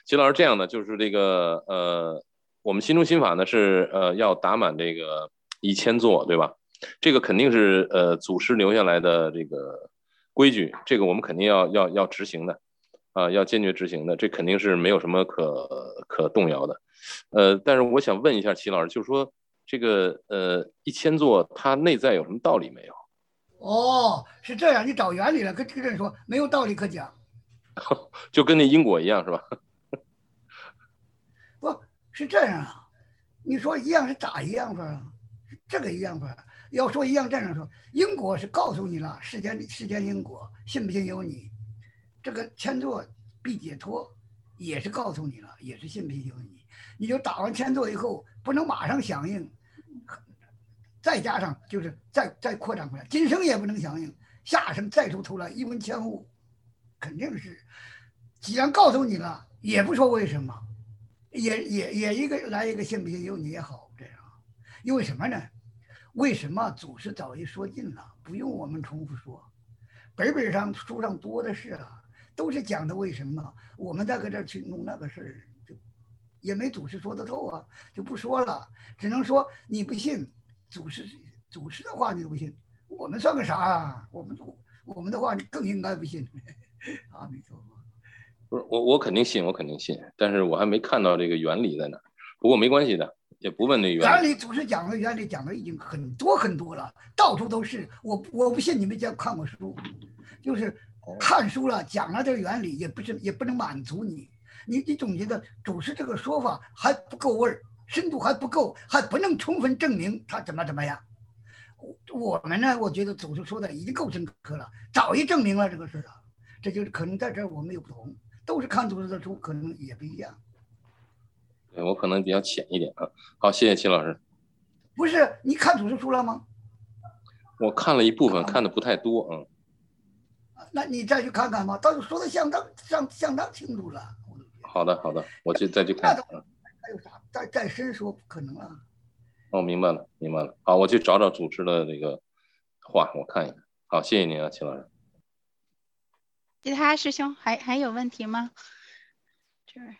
齐老师这样的就是这个我们心中心法呢是要打满这个1000座，对吧？这个肯定是祖师留下来的这个规矩，这个我们肯定要执行的要坚决执行的，这肯定是没有什么可动摇的。但是我想问一下齐老师，就是说这个1000座它内在有什么道理没有？ 哦，是这样，你找原理了，跟这个人说没有道理可讲。 就跟那因果一样是吧？ 不是这样啊，你说一样是咋一样法啊？这个一样法。要说一样，这样说，因果是告诉你了，世间因果，信不信由你。这个千座必解脱，也是告诉你了，也是信不信由你。你就打完千座以后，不能马上响应，再加上就是再扩展回来，今生也不能响应，下生再出头来一文千物，肯定是。既然告诉你了，也不说为什么，也来一个信不信由你也好，这样。因为什么呢？为什么祖师早已说尽了，不用我们重复说，本上书上多的是啊，都是讲的为什么，我们再搁这去弄那个事儿，就也没祖师说得透啊，就不说了，只能说你不信祖师的话你都不信，我们算个啥啊？我们的话你更应该不信。阿弥陀佛。 不是我肯定信，我肯定信，但是我还没看到这个原理在哪。不过没关系的，也不问那原理。 原理祖师讲的原理讲的已经很多了，到处都是。我不信你们家看过书，就是看书了讲了这个原理，也不能满足你。你总觉得祖师这个说法还不够味儿，深度还不够，还不能充分证明他怎么样。我们呢，我觉得祖师说的已经够深刻了，早已证明了这个事了。这就是可能在这儿我们有不同，都是看祖师的书，可能也不一样。 对，我可能比较浅一点啊。好，谢谢齐老师。 不是你看祖师书了吗？ 我看了一部分，看的不太多， 那你再去看看吧，到时候说的相当清楚了。 好的，好的，我再去看。 还有啥？再深说不可能了。 哦，明白了，明白了。好，我去找找祖师的这个话，我看一看。好，谢谢您啊，齐老师。 其他师兄还有问题吗？